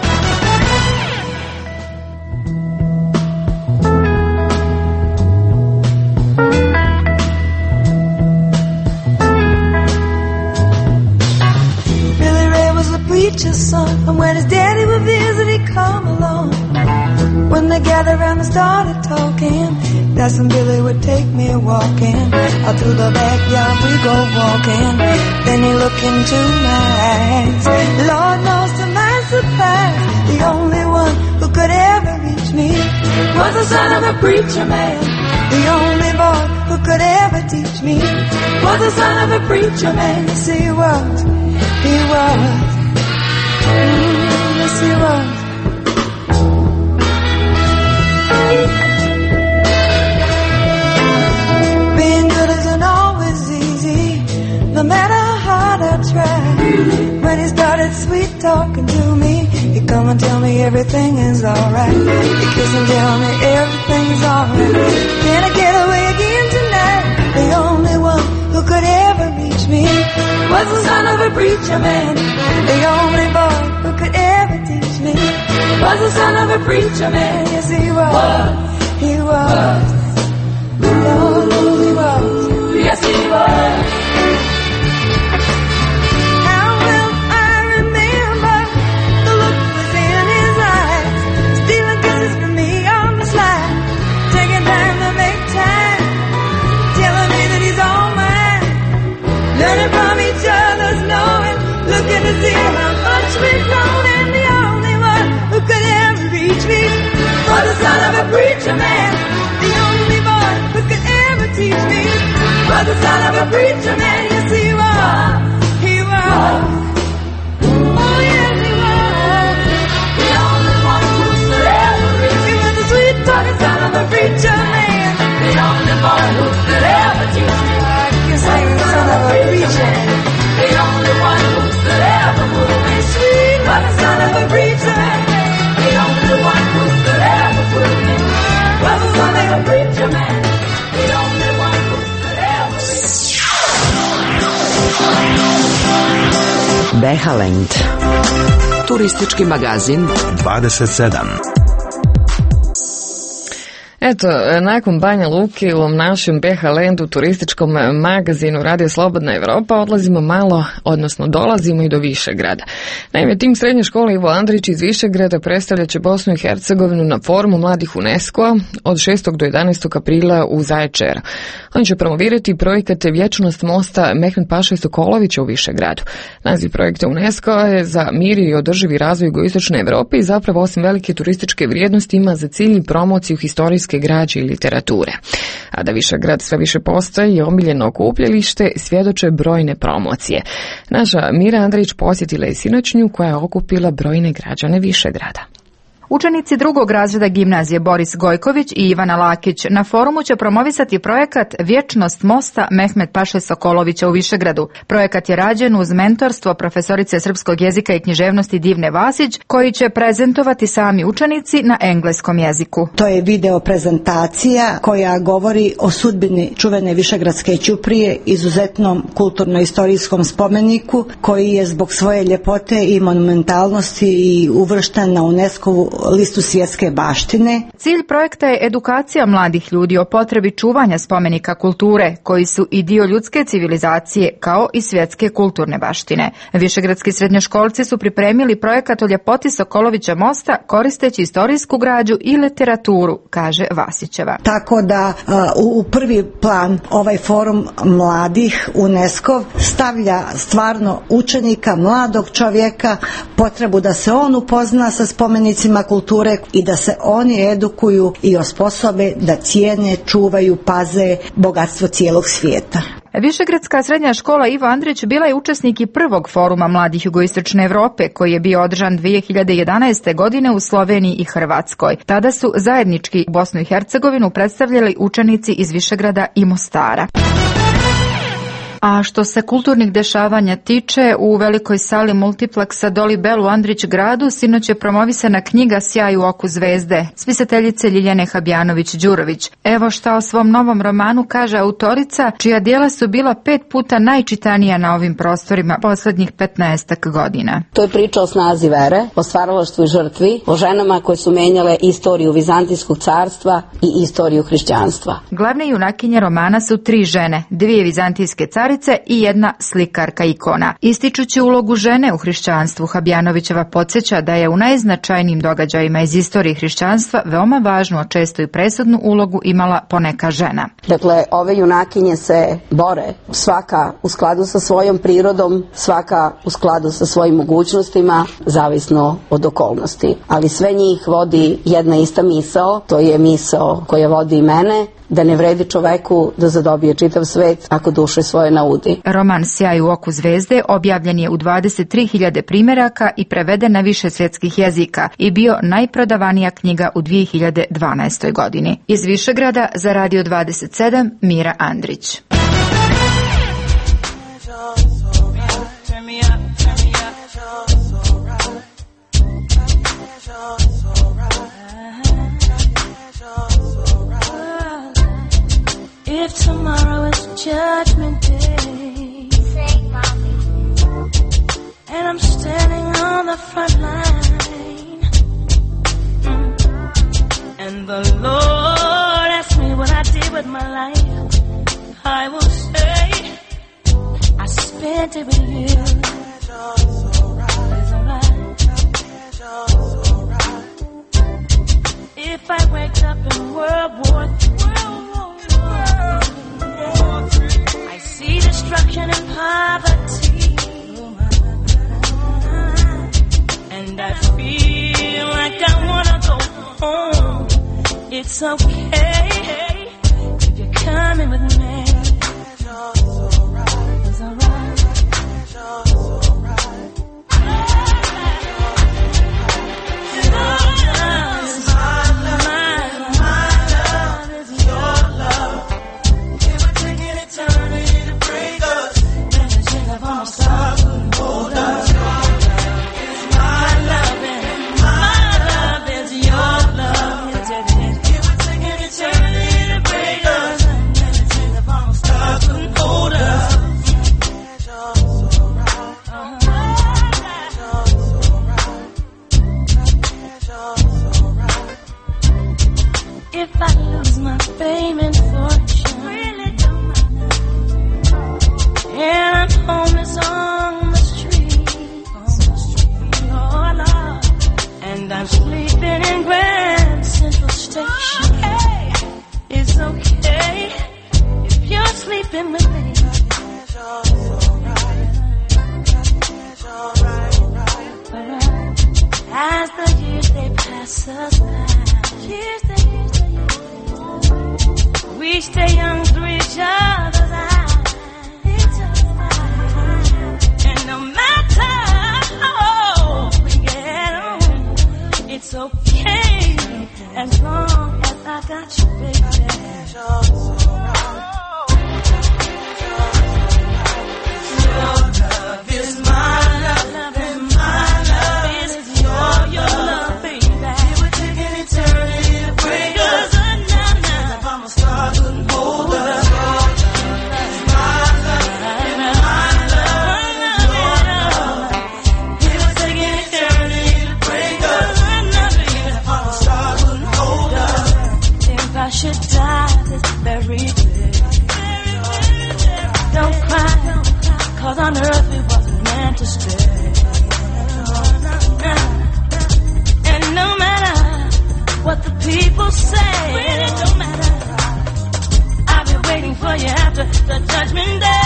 Preacher's son, and when his daddy would visit, he'd come along. When they gathered around and started talking, Cousin Billy would take me walking. Out through the backyard we go walking. Then he looked into my eyes. Lord knows to my surprise, the only one who could ever reach me was the son of a preacher man. The only boy who could ever teach me was the son of a preacher man. Yes, he was. He was. Yes, he was. Being good isn't always easy, no matter how hard I try. When he started sweet talking to me, he'd come and tell me everything is alright. He'd kiss and tell me everything's alright. Can I get away again tonight? The only one who could ever reach me was the son of a preacher man. The only boy who could ever teach me was the son of a preacher man. Yes, he was. He was. Oh, he was. Yes, he was. How will I remember the look was in his eyes, stealing kisses from me on the slide, taking time to make time, telling me that he's all mine, learning from each other's knowing, looking to see how much we've grown. preacher man, the only boy who could ever teach me was the son of a preacher man. Yes, he was. He was. Oh, yes, he was. The only one who could ever reach me was the sweet talking son of a preacher man. The only boy who could ever teach me. I can sing the son of a preacher. The only one who could ever move me sweet was the son of a preacher man. The only one who could ever prove me was the son of a preacher man. The only one who could ever. Behaland. Turistički magazin 27. Eto, nakon Banja Luke u našem Behalandu, turističkom magazinu Radio Slobodna Evropa, odlazimo malo, odnosno dolazimo i do Višegrada. Naime, tim srednje škole Ivo Andrić iz Višegrada predstavljat će Bosnu i Hercegovinu na forumu mladih UNESCO-a od 6. do 11. aprila u Zaječaru. Oni će promovirati projekat Vječnost mosta Mehmed Paše Sokolovića u Višegradu. Naziv projekta UNESCO-a je za mir i održivi razvoj jugoistočne Evrope i zapravo osim velike turističke vrijednosti ima za cilj promociju historijske građe i literature. A da Višegrad sve više postaje omiljeno okupljalište svjedoče brojne promocije. Naša Mira Andrić posjetila je sinoćnju koja je okupila brojne građane Višegrada. Učenici drugog razreda gimnazije Boris Gojković i Ivana Lakić na forumu će promovisati projekat Vječnost mosta Mehmed Paše Sokolovića u Višegradu. Projekat je rađen uz mentorstvo profesorice srpskog jezika i književnosti Divne Vasić, koji će prezentovati sami učenici na engleskom jeziku. To je video prezentacija koja govori o sudbini čuvene Višegradske ćuprije, izuzetnom kulturno-istorijskom spomeniku koji je zbog svoje ljepote i monumentalnosti i uvršten na UNESCO-vu listu svjetske baštine. Cilj projekta je edukacija mladih ljudi o potrebi čuvanja spomenika kulture, koji su i dio ljudske civilizacije, kao i svjetske kulturne baštine. Višegradski srednjoškolci su pripremili projekat o ljepoti Sokolovića mosta koristeći istorijsku građu i literaturu, kaže Vasićeva. Tako da u prvi plan ovaj forum mladih UNESCO stavlja stvarno učenika, mladog čovjeka, potrebu da se on upozna sa spomenicima kulture i da se oni edukuju i osposobe da cijene, čuvaju, paze bogatstvo cijelog svijeta. Višegradska srednja škola Ivo Andrić bila je učesnik i prvog foruma mladih jugoistočne Evrope, koji je bio održan 2011. godine u Sloveniji i Hrvatskoj. Tada su zajednički Bosnu i Hercegovinu predstavljali učenici iz Višegrada i Mostara. A što se kulturnih dešavanja tiče, u velikoj sali multipleksa Doli Bell u Andrić gradu sinoć je promovisana knjiga Sjaj u oku zvezde, spisateljice Ljiljane Habjanović-Đurović. Evo šta o svom novom romanu kaže autorica, čija djela su bila 5 puta najčitanija na ovim prostorima posljednjih 15 godina. To je priča o snazi vere, o stvaralaštvu i žrtvi, o ženama koje su menjale istoriju Vizantijskog carstva i istoriju hrišćanstva. Glavne junakinje romana su 3 žene, 2 vizantijske carice i jedna slikarka ikona. Ističući ulogu žene u hrišćanstvu, Habjanovićeva podsjeća da je u najznačajnijim događajima iz istorije hrišćanstva veoma važnu, a često i presudnu ulogu imala poneka žena. Dakle, ove junakinje se bore, svaka u skladu sa svojom prirodom, svaka u skladu sa svojim mogućnostima, zavisno od okolnosti. Ali sve njih vodi jedna ista misao, to je misao koja vodi i mene, da ne vredi čoveku da zadobije čitav svet ako duše svoje naudi. Roman Sjaj u oku zvezde objavljen je u 23.000 primjeraka i preveden na više svjetskih jezika i bio najprodavanija knjiga u 2012. godini. Iz Višegrada za Radio 27 Mira Andrić. If tomorrow is Judgment Day, sing, mommy. And I'm standing on the front line, and the Lord asks me what I did with my life, I will say I spent it with you. It's alright. If I wake up in World War III, I see destruction and poverty, and I feel like I wanna go home. It's okay if you're coming with me. It's alright. It's alright. If I lose my fame and fortune, really don't matter. And I'm homeless on the street, oh Lord. And I'm sleeping in Grand Central Station. It's okay if you're sleeping with me. As the years they pass us by, we stay young through each other's eyes. And no matter how we get on, it's okay as long as I got you, baby. Your love is my love, and my love is your love, baby. It would take an eternity to break us. I should die this very day. Don't cry, 'cause on earth we wasn't meant to stay. And no matter what the people say, it don't matter. I'll be waiting for you after the judgment day.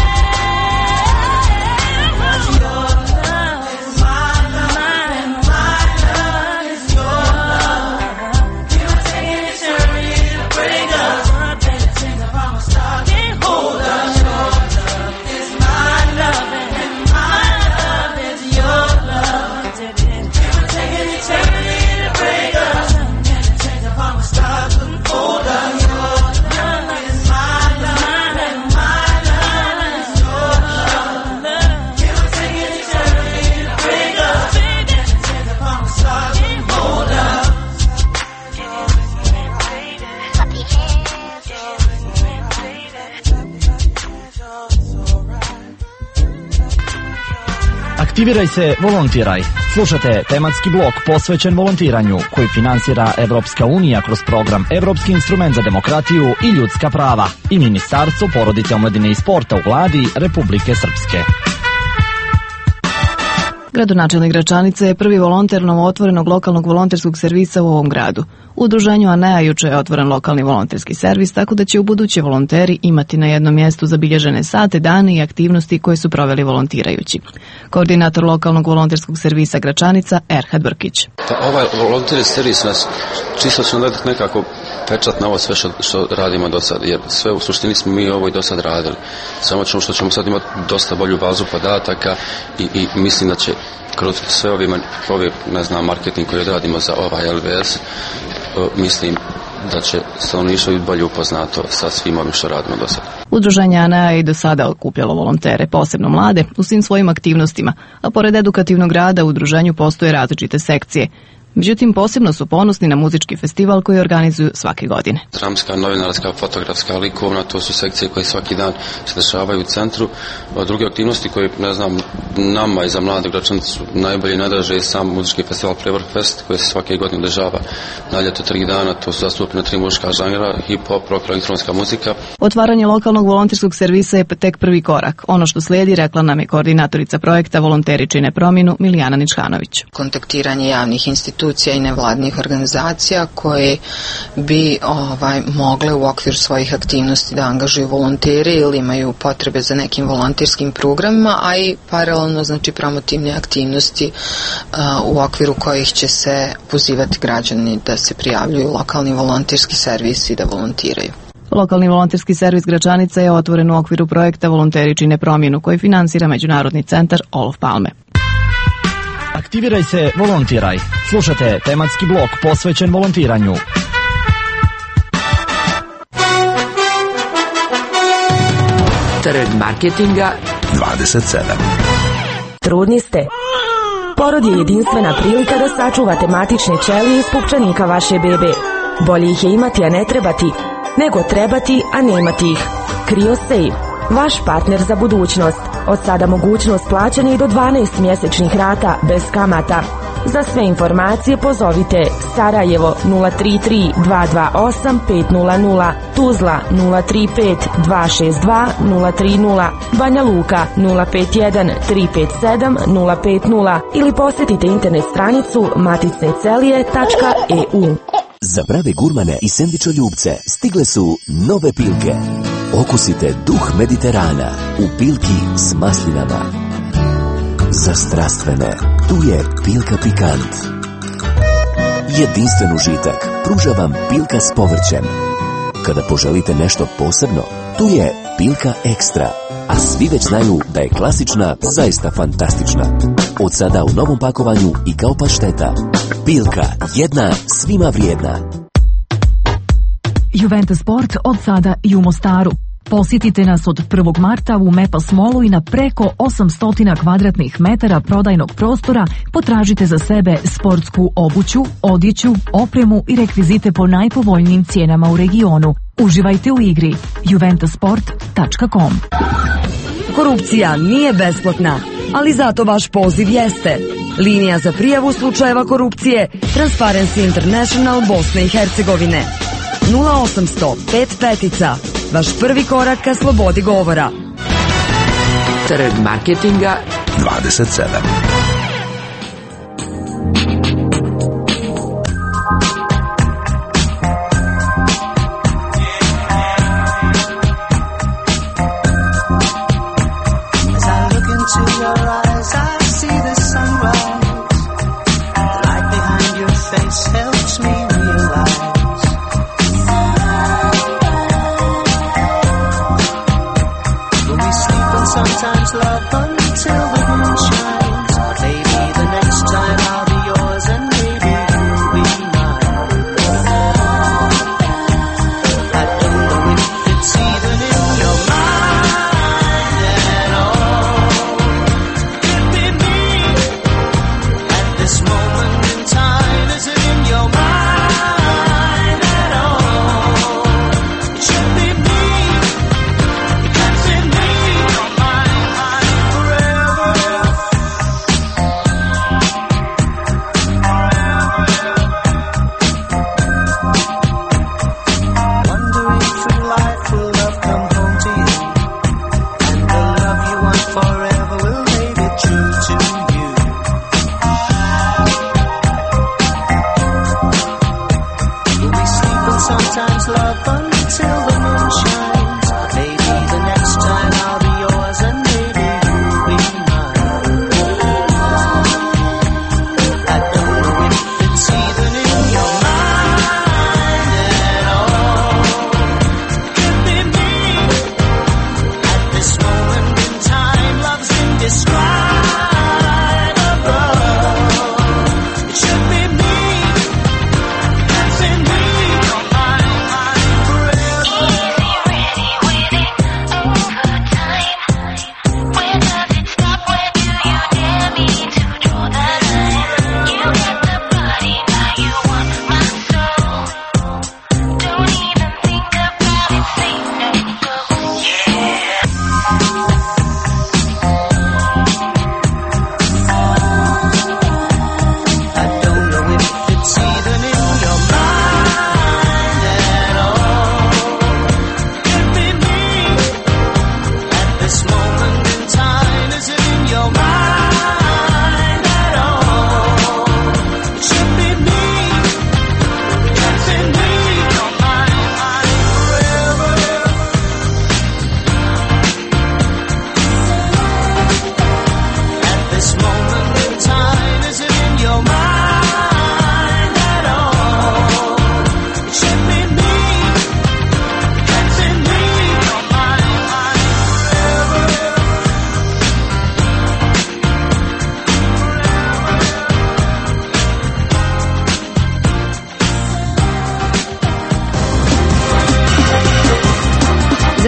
'Cause your love is my love, and my love is your love. You take an eternity to break us, baby, since I promised I can't hold us. Your love is my love, and my love is your love. You take an eternity to break us, baby, since I promised I couldn't hold us. Your love is my love, and my love is your love. You take an eternity to break us, baby, since I promised I couldn't hold us. Aktiviraj se, volontiraj. Slušate tematski blok posvećen volontiranju koji finansira Evropska unija kroz program Evropski instrument za demokratiju i ljudska prava i Ministarstvo porodice, omladine i sporta u vladi Republike Srpske. Gradonačelnik Gračanice je prvi volonter novootvorenog lokalnog volonterskog servisa u ovom gradu. U udruženju ANEA juče je otvoren lokalni volonterski servis, tako da će u buduće volonteri imati na jednom mjestu zabilježene sate, dane i aktivnosti koje su proveli volontirajući. Koordinator lokalnog volonterskog servisa Gračanica, Erhad Brkić. Ovaj volonterski servis nas čisto će nam dati nekako pečat na ovo sve što radimo do sad, jer sve u suštini smo mi ovo i do sad radili. Samo što ćemo sad imati dosta bolju bazu podataka i mislim da će kroz sve ove marketing koji radimo za ovaj LVS, mislim da će stanovništvo biti bolje upoznato sa svim ovim što radimo do sada. Udruženje ANEA je i do sada okupljalo volontere, posebno mlade, u svim svojim aktivnostima, a pored edukativnog rada u udruženju postoje različite sekcije. Međutim, posebno su ponosni na muzički festival koji organizuju svake godine. Dramska, novinarska, fotografska, likovna, to su sekcije koje svaki dan se dešavaju u centru. Druge aktivnosti koje, nama i za mlade Gračanice su najbolje i najdraže je sam muzički festival Prevrfest koji se svake godine održava na ljeto 3 dana. To su zastupljena 3 muzička žanra, hip-hop, rock, elektronska muzika. Otvaranje lokalnog volonterskog servisa je tek prvi korak. Ono što slijedi, rekla nam je koordinatorica projekta Volonteri čine promjenu, Milijana Ničhanović. Kontaktiranje javnih institucija institucija i nevladnih organizacija koje bi mogle u okviru svojih aktivnosti da angažuju volontere ili imaju potrebe za nekim volonterskim programima, a i paralelno znači promotivne aktivnosti u okviru kojih će se pozivati građani da se prijavljuju lokalni volonterski servis i da volontiraju. Lokalni volonterski servis Gračanica je otvoren u okviru projekta Volonteri čine promjenu koji finansira Međunarodni centar Olof Palme. Aktiviraj se, volontiraj. Slušajte tematski blok posvećen volontiranju. Trg marketinga 27. Trudni ste? Porod je jedinstvena prilika da sačuvate matične ćelije iz pupčanika vaše bebe. Bolje ih je imati, a ne trebati, nego trebati, a nemati ih. CryoSafe, vaš partner za budućnost. Od sada mogućnost plaćanja i do 12 mjesečnih rata bez kamata. Za sve informacije pozovite Sarajevo 033 228 500, Tuzla 035 262 030, Banja Luka 051 357 050 ili posjetite internet stranicu maticnecelije.eu. Za prave gurmane i sendvičoljubce stigle su nove Pilke. Okusite duh Mediterana u Pilki s maslinama. Za strastvene, tu je Pilka Pikant. Jedinstven užitak pruža vam Pilka s povrćem. Kada poželite nešto posebno, tu je Pilka Ekstra. A svi već znaju da je klasična zaista fantastična. Od sada u novom pakovanju i kao pašteta. Pilka, jedna svima vrijedna. Juventus Sport od sada i u Mostaru. Posjetite nas od 1. marta u Mepas Mallu i na preko 800 kvadratnih metara prodajnog prostora potražite za sebe sportsku obuću, odjeću, opremu i rekvizite po najpovoljnijim cijenama u regionu. Uživajte u igri. juventusport.com. Korupcija nije besplatna, ali zato vaš poziv jeste. Linija za prijavu slučajeva korupcije Transparency International Bosne i Hercegovine. 0800 55, vaš prvi korak ka slobodi govora. Trg marketinga 27. Sometimes love until the moon shines.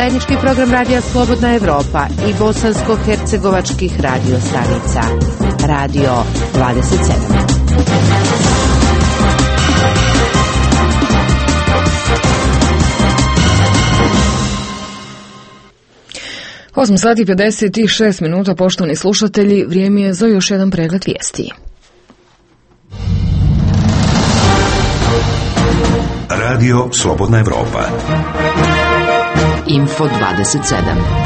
zajednički program Radija Slobodna Evropa i bosansko-hercegovačkih radio stanica. Radio 27. 8 sati 56 minuta, poštovani slušatelji, vrijeme je za još jedan pregled vijesti. Radio Slobodna Evropa. Info 27.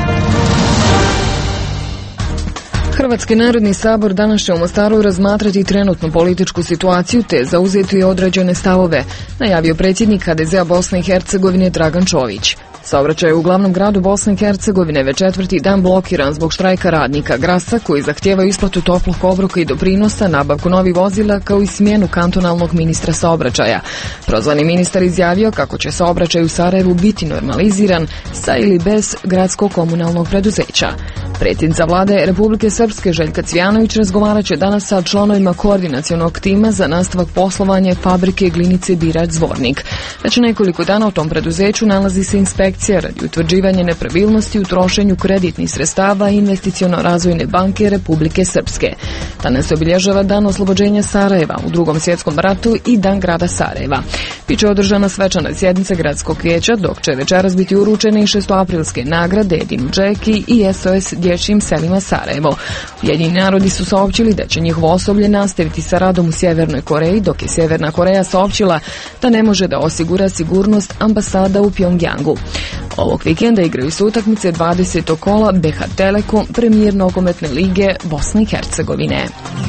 Hrvatski narodni sabor danas će u Mostaru razmatrati trenutnu političku situaciju te zauzeti određene stavove, najavio predsjednik HDZ-a Bosne i Hercegovine Dragan Čović. Saobraćaj u glavnom gradu Bosne i Hercegovine već četvrti dan blokiran zbog štrajka radnika Grasa koji zahtijevaju isplatu toplog obroka i doprinosa, nabavku novih vozila kao i smjenu kantonalnog ministra saobraćaja. Prozvani ministar izjavio kako će saobraćaj u Sarajevu biti normaliziran sa ili bez gradskog komunalnog preduzeća. Predsjednica vlade Republike Srpske Željka Cvijanović razgovarat će danas sa članovima koordinacionog tima za nastavak poslovanja fabrike glinice Birač Zvornik. Već nekoliko dana u tom preduzeću nalazi se inspekcija radi utvrđivanja nepravilnosti u trošenju kreditnih sredstava Investiciono-razvojne banke Republike Srpske. Danas se obilježava dan oslobođenja Sarajeva u Drugom svjetskom ratu i dan grada Sarajeva. Biće održana svečana sjednica gradskog vijeća, dok će večeras biti uručene i 6. nagrade Edinu Džeki i SOS dječjim selima Sarajevo. Ujedinjeni narodi su saopćili da će njihovo osoblje nastaviti sa radom u Sjevernoj Koreji, dok je Sjeverna Koreja saopćila da ne može da osigura sigurnost ambasada u Pjongjangu. Ovog vikenda igraju se utakmice 20. kola BH Telekom premijer nogometne lige Bosne i Hercegovine.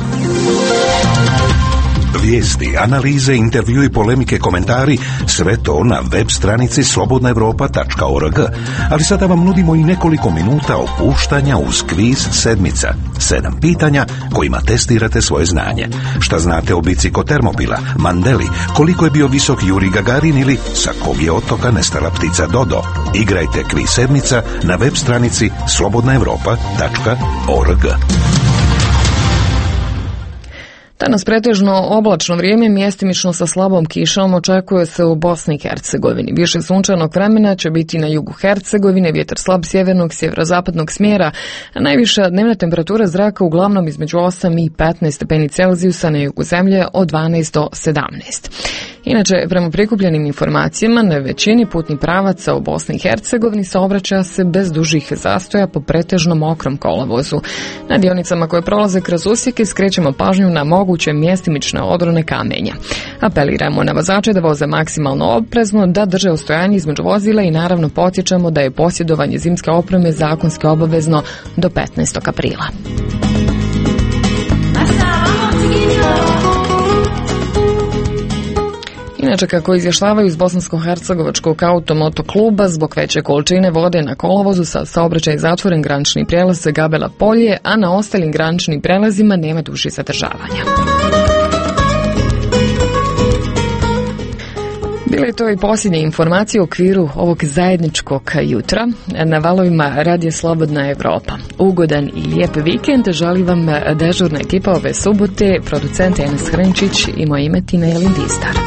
Vijesti, analize, intervju i polemike, komentari, sve to na web stranici slobodnaevropa.org. Ali sada vam nudimo i nekoliko minuta opuštanja uz kviz sedmica. 7 pitanja kojima testirate svoje znanje. Šta znate o bici kod Termopila, Mandeli, koliko je bio visok Juri Gagarin ili sa kog je otoka nestala ptica Dodo. Igrajte kviz sedmica na web stranici slobodnaevropa.org. Danas pretežno oblačno vrijeme, mjestimično sa slabom kišom, očekuje se u Bosni i Hercegovini. Više sunčanog vremena će biti na jugu Hercegovine, vjetar slab sjevernog, sjeverozapadnog smjera, a najviša dnevna temperatura zraka uglavnom između 8 i 15 stepeni Celzijusa, na jugu zemlje od 12 do 17. Inače, prema prikupljenim informacijama, na većini putnih pravaca u Bosni i Hercegovini saobraća se bez dužih zastoja po pretežno mokrom kolovozu. Na dionicama koje prolaze kroz usjeke skrećemo pažnju na moguće mjestimične odrone kamenja. Apeliramo na vozače da voze maksimalno oprezno, da drže ostojanje između vozila i naravno podsjećamo da je posjedovanje zimske opreme zakonski obavezno do 15. aprila. Inače, kako izvještavaju iz Bosansko-hercegovačkog automotokluba, zbog veće količine vode na kolovozu sa saobraćaj zatvoren granični prijelaz Gabela Polje, a na ostalim graničnim prijelazima nema dužih zadržavanja. Bile je to i posljednje informacije u okviru ovog zajedničkog jutra na valovima Radija Slobodna Evropa. Ugodan i lijep vikend želi vam dežurna ekipa ove subote, producent Enes Hrnčić i moje ime Tina Jelindistar.